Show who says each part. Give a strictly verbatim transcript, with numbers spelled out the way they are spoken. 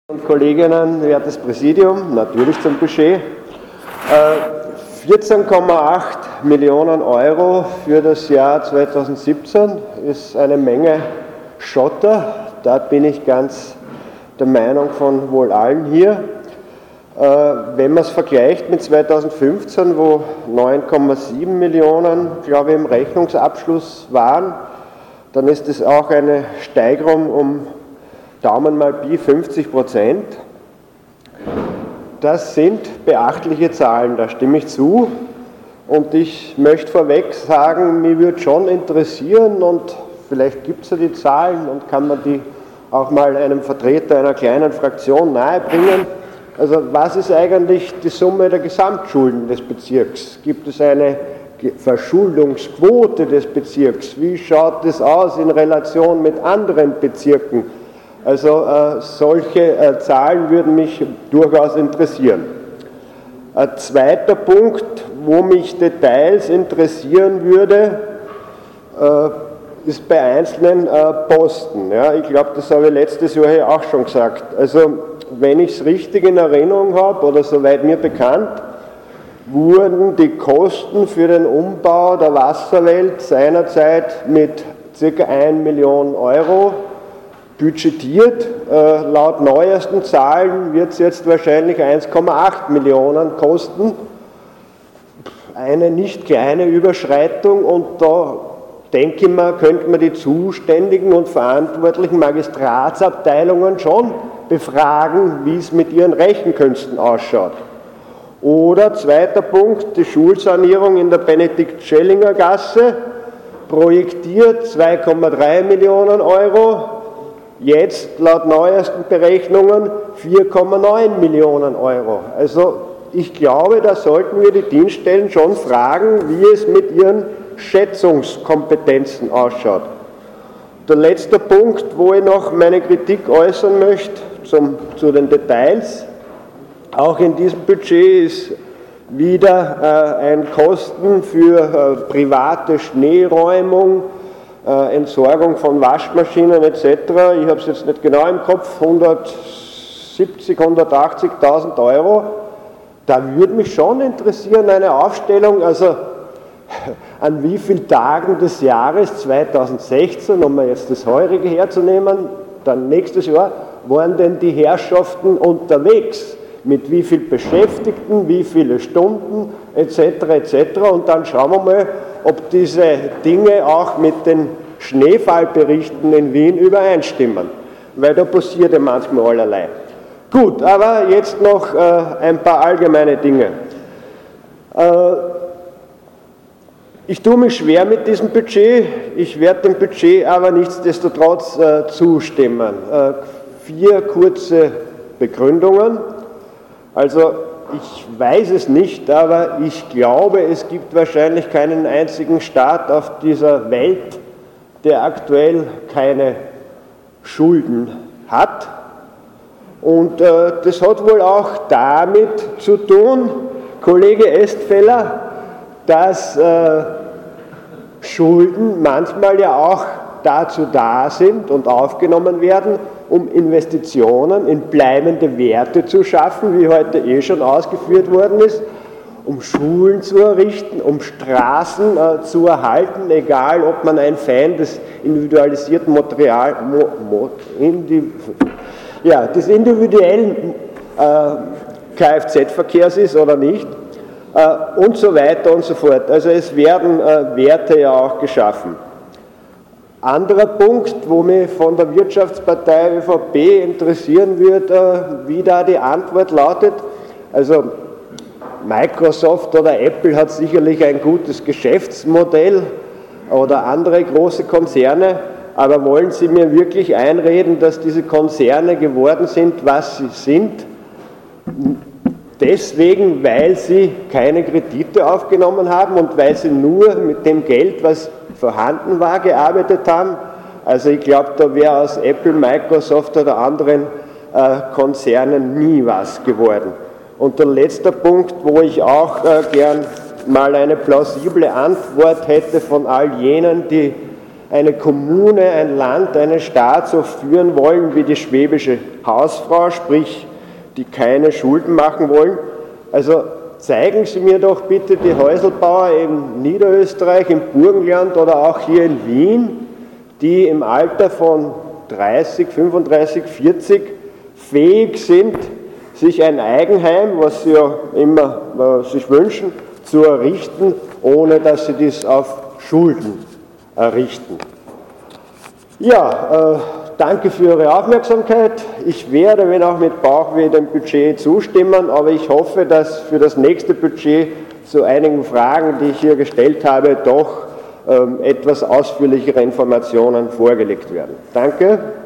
Speaker 1: Und Kolleginnen, wertes Präsidium, natürlich zum Budget. vierzehn Komma acht Millionen Euro für das Jahr zweitausendsiebzehn ist eine Menge Schotter. Da bin ich ganz der Meinung von wohl allen hier. Wenn man es vergleicht mit zweitausendfünfzehn, wo neun Komma sieben Millionen, glaube ich, im Rechnungsabschluss waren, dann ist es auch eine Steigerung um Daumen mal Pi fünfzig Prozent. Das sind beachtliche Zahlen, da stimme ich zu. Und ich möchte vorweg sagen, mich würde schon interessieren, und vielleicht gibt es ja die Zahlen und kann man die auch mal einem Vertreter einer kleinen Fraktion nahebringen. Also was ist eigentlich die Summe der Gesamtschulden des Bezirks? Gibt es eine Verschuldungsquote des Bezirks? Wie schaut es aus in Relation mit anderen Bezirken? Also äh, solche äh, Zahlen würden mich durchaus interessieren. Ein zweiter Punkt, wo mich Details interessieren würde, äh, ist bei einzelnen äh, Posten. Ja, ich glaube, das habe ich letztes Jahr hier auch schon gesagt. Also wenn ich es richtig in Erinnerung habe, oder soweit mir bekannt, wurden die Kosten für den Umbau der Wasserwelt seinerzeit mit ca. eine Million Euro budgetiert. Äh, laut neuesten Zahlen wird es jetzt wahrscheinlich eins Komma acht Millionen kosten. Eine nicht kleine Überschreitung, und da denke ich mal, könnte man die zuständigen und verantwortlichen Magistratsabteilungen schon befragen, wie es mit ihren Rechenkünsten ausschaut. Oder zweiter Punkt, die Schulsanierung in der Benedikt-Schellinger-Gasse, projektiert zwei Komma drei Millionen Euro, jetzt laut neuesten Berechnungen vier Komma neun Millionen Euro. Also ich glaube, da sollten wir die Dienststellen schon fragen, wie es mit ihren Schätzungskompetenzen ausschaut. Der letzte Punkt, wo ich noch meine Kritik äußern möchte, zum, zu den Details. Auch in diesem Budget ist wieder äh, ein Kosten für äh, private Schneeräumung, Äh, Entsorgung von Waschmaschinen et cetera. Ich habe es jetzt nicht genau im Kopf, hundertsiebzig, hundertachtzigtausend Euro. Da würde mich schon interessieren, eine Aufstellung, also an wie vielen Tagen des Jahres zweitausendsechzehn, um mal jetzt das heurige herzunehmen, dann nächstes Jahr, waren denn die Herrschaften unterwegs? Mit wie vielen Beschäftigten, wie viele Stunden et cetera et cetera. Und dann schauen wir mal, ob diese Dinge auch mit den Schneefallberichten in Wien übereinstimmen, weil da passiert ja manchmal allerlei. Gut, aber jetzt noch äh, ein paar allgemeine Dinge. Äh, ich tue mich schwer mit diesem Budget, ich werde dem Budget aber nichtsdestotrotz äh, zustimmen. Äh, vier kurze Begründungen. Also ich weiß es nicht, aber ich glaube, es gibt wahrscheinlich keinen einzigen Staat auf dieser Welt, der aktuell keine Schulden hat. Und äh, das hat wohl auch damit zu tun, Kollege Estfeller, dass äh, Schulden manchmal ja auch dazu da sind und aufgenommen werden, um Investitionen in bleibende Werte zu schaffen, wie heute eh schon ausgeführt worden ist, um Schulen zu errichten, um Straßen äh, zu erhalten, egal ob man ein Fan des individualisierten Material, mo, mo, indi, ja, des individuellen äh, Kfz-Verkehrs ist oder nicht, äh, und so weiter und so fort. Also es werden äh, Werte ja auch geschaffen. Anderer Punkt, wo mich von der Wirtschaftspartei ÖVP interessieren würde, wie da die Antwort lautet. Also Microsoft oder Apple hat sicherlich ein gutes Geschäftsmodell oder andere große Konzerne, aber wollen Sie mir wirklich einreden, dass diese Konzerne geworden sind, was sie sind, deswegen, weil sie keine Kredite aufgenommen haben und weil sie nur mit dem Geld, was vorhanden war, gearbeitet haben? Also ich glaube, da wäre aus Apple, Microsoft oder anderen äh, Konzernen nie was geworden. Und der letzte Punkt, wo ich auch äh, gern mal eine plausible Antwort hätte von all jenen, die eine Kommune, ein Land, einen Staat so führen wollen wie die schwäbische Hausfrau, sprich, die keine Schulden machen wollen. Also zeigen Sie mir doch bitte die Häuselbauer in Niederösterreich, im Burgenland oder auch hier in Wien, die im Alter von dreißig, fünfunddreißig, vierzig fähig sind, sich ein Eigenheim, was sie ja immer äh, sich wünschen, zu errichten, ohne dass sie dies auf Schulden errichten. Ja, äh, danke für Ihre Aufmerksamkeit. Ich werde, wenn auch mit Bauchweh, dem Budget zustimmen, aber ich hoffe, dass für das nächste Budget zu einigen Fragen, die ich hier gestellt habe, doch ähm, etwas ausführlichere Informationen vorgelegt werden. Danke.